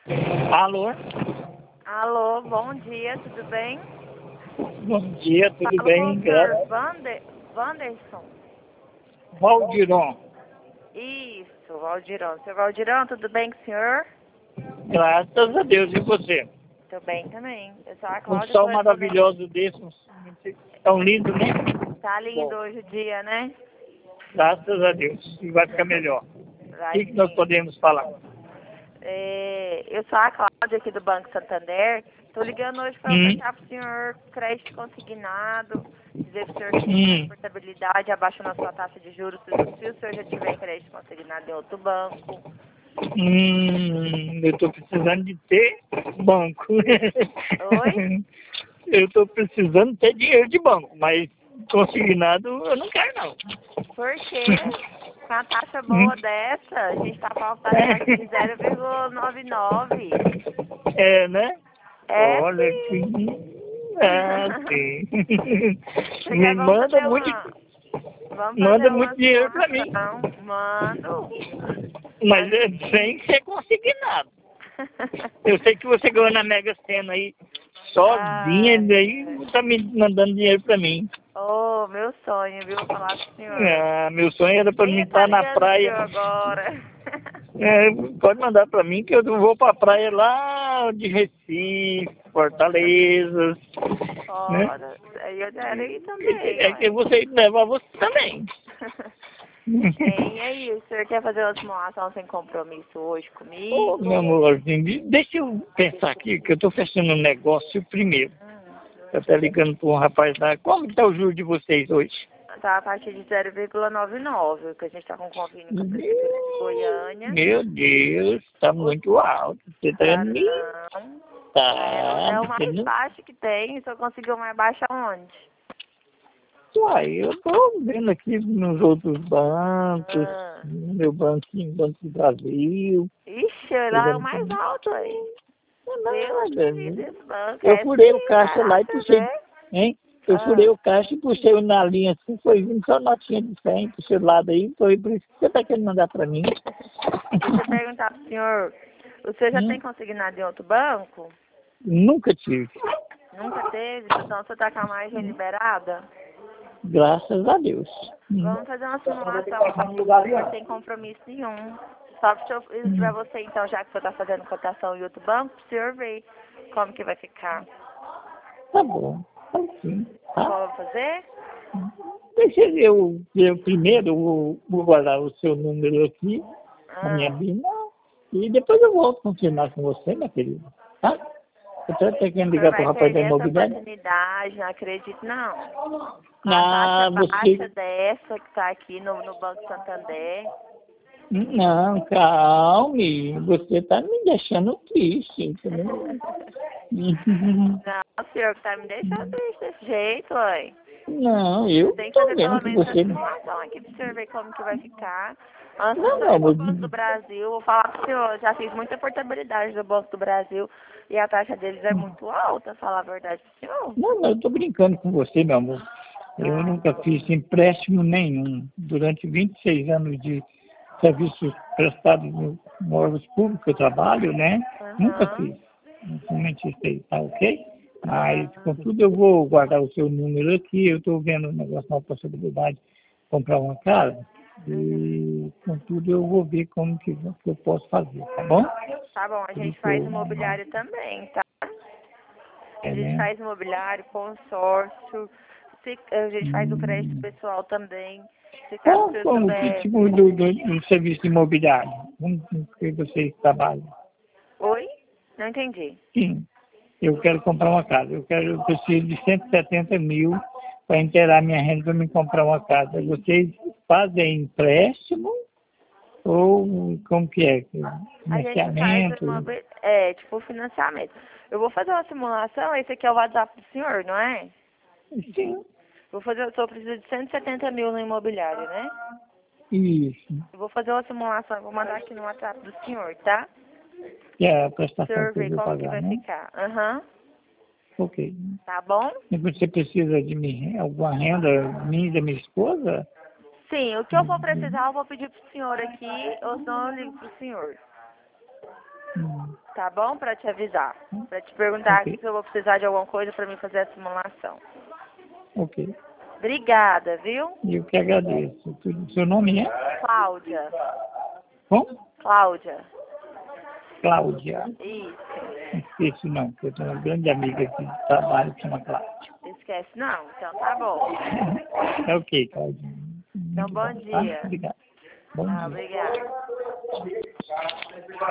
Alô? Alô, bom dia, tudo bem? Bom dia, tudo Falo com bem? o senhor Wanderson. Valdiron, Isso, Valdirão. Senhor Valdirão, tudo bem com o senhor? graças a Deus, e você? Tô bem também. Eu sou a Um Cláudia, sol correspondente. maravilhoso desse, tão lindo, né? Tá lindo Bom, hoje o dia, né? graças a Deus, e vai ficar melhor. O Vai que nós sim. podemos falar? Eu sou a Cláudia aqui do Banco Santander. Tô ligando hoje para Hum, ofertar pro senhor crédito consignado, dizer que o senhor tem mais hum, portabilidade, abaixando a sua taxa de juros se o senhor já tiver crédito consignado em outro banco. eu estou precisando de ter banco. Oi? Eu estou precisando ter dinheiro de banco, mas consignado eu não quero, não. Porque com a taxa Hum. boa dessa, a gente tá pautando a taxa de 0,99. É, né? É Olha que. sim. Sim. Você Me quer vamos manda fazer muito, uma. Vamos fazer manda uma muito dinheiro pra mim. simulação? Mando. Mas Mando é sim. sem ser consignado. Eu sei que você ganhou na Mega Sena aí sozinha, e Ai, daí tá me mandando dinheiro pra mim. oh, meu sonho, viu? Falar com o senhor. Ah, meu sonho era pra Nem mim ia estar estar na ligando pro praia. senhor agora. É, pode mandar pra mim que eu vou pra praia lá de Recife, Fortaleza, né? Ora, aí eu quero ir também, É que ué. você leva você também. E aí, o senhor quer fazer uma simulação sem compromisso hoje Ô, meu comigo? amorzinho, deixa eu pensar aqui, que eu tô fechando um negócio primeiro. Hum. Eu tô ligando para um rapaz lá. Como que tá o juro de vocês hoje? Tá a partir de 0,99, que a gente tá com convênio com a Prefeitura de Goiânia. Meu Deus, tá O, muito alto. Você tá tá me... não. Tá, É o você mais não... baixo que tem, só conseguiu mais baixo aonde? Uai, eu tô vendo aqui nos outros bancos, Ah. no meu banquinho, Banco do Brasil. Ixi, Tô lá é o vendo mais também. alto aí. Não é Deus nada, me livre viu? desse banco. Eu É furei o sim, caixa vai lá lá e pra você puxei, ver. hein? Eu furei Ah. o caixa e puxei na linha assim, foi vindo só notinha de 100 pro seu lado aí, foi por isso que você tá querendo mandar pra mim. Deixa eu perguntar pro senhor. O senhor já Hum, tem consignado em outro banco? Nunca tive, Nunca teve? Então o senhor tá com a margem liberada? graças a Deus. Vamos fazer uma simulação comigo, que o senhor sem compromisso nenhum. Só pra Hum, você, então, já que o senhor tá fazendo cotação em outro banco, pro senhor ver como que vai ficar. Tá bom, tá sim, tá? Vamos fazer? Deixa eu ver primeiro, eu vou guardar o seu número aqui, na minha Ah, bina, e depois eu volto confirmar com você, minha querida, tá? Eu tô até querendo o senhor ligar pro vai rapaz da perder essa imobiliária. oportunidade, não acredito não. Com a taxa Ah, baixa você... dessa que tá aqui no Banco Santander. Não, calme, você tá me deixando triste, entendeu? Não, senhor, que tá me deixando triste desse jeito, ué. Não, Eu eu tenho que tô fazer vendo pelo que menos essa você... simulação aqui pro senhor ver como que vai ficar. Antes do Não, senhor ir não, pro Banco do Brasil, vou falar pro senhor, eu já fiz muita portabilidade do Banco do Brasil e a taxa deles é muito alta, falar a verdade pro senhor. não, eu tô brincando com você, meu amor. Eu Ah, nunca fiz empréstimo nenhum. Durante 26 anos de serviços prestados no órgãos públicos que eu trabalho, né? Nunca aham. fiz. Somente isso aí, tá ok? Mas, Ah, contudo, eu vou guardar o seu número aqui. Eu estou vendo um negócio, uma possibilidade de comprar uma casa. uhum. E, contudo, eu vou ver como que eu posso fazer, tá bom? Tá bom, a Por gente isso, faz imobiliário também, tá? A é, gente né? faz imobiliário, consórcio, a gente faz o crédito Hum, pessoal também. Se caso o Qual, senhor como, que souber. tipo do serviço imobiliário? Como que vocês trabalham? Oi? Não entendi. Sim, eu quero comprar uma casa. Eu preciso de 170 mil para inteirar minha renda para me comprar uma casa. Vocês fazem empréstimo ou como que é? A gente faz Financiamento? tipo financiamento. Eu vou fazer uma simulação, esse aqui é o WhatsApp do senhor, não é? Sim, Eu tô precisando de 170 mil no imobiliário, né? isso. Eu vou fazer uma simulação, eu vou mandar aqui no WhatsApp do senhor, tá? Que é a O prestação senhor que eu ver vou como que pagar, vai né? ficar. Aham. Ok. Tá bom? E você precisa de mim, alguma renda minha e da minha esposa? Sim, o que eu for precisar, eu vou pedir pro senhor aqui, ou senão eu ligo pro senhor. Tá bom? Pra te avisar. Pra te perguntar Ok. se eu vou precisar de alguma coisa pra mim fazer a simulação. Ok. Obrigada, viu? Eu que agradeço. Seu nome é? Cláudia. Como? Cláudia. Cláudia. Isso. Não esqueço não, porque eu tenho uma grande amiga aqui de trabalho que chama Cláudia. Esquece não? Então tá bom. É ok, Cláudia. Então Muito bom bom, tá? dia. Obrigado. Bom dia. Obrigada.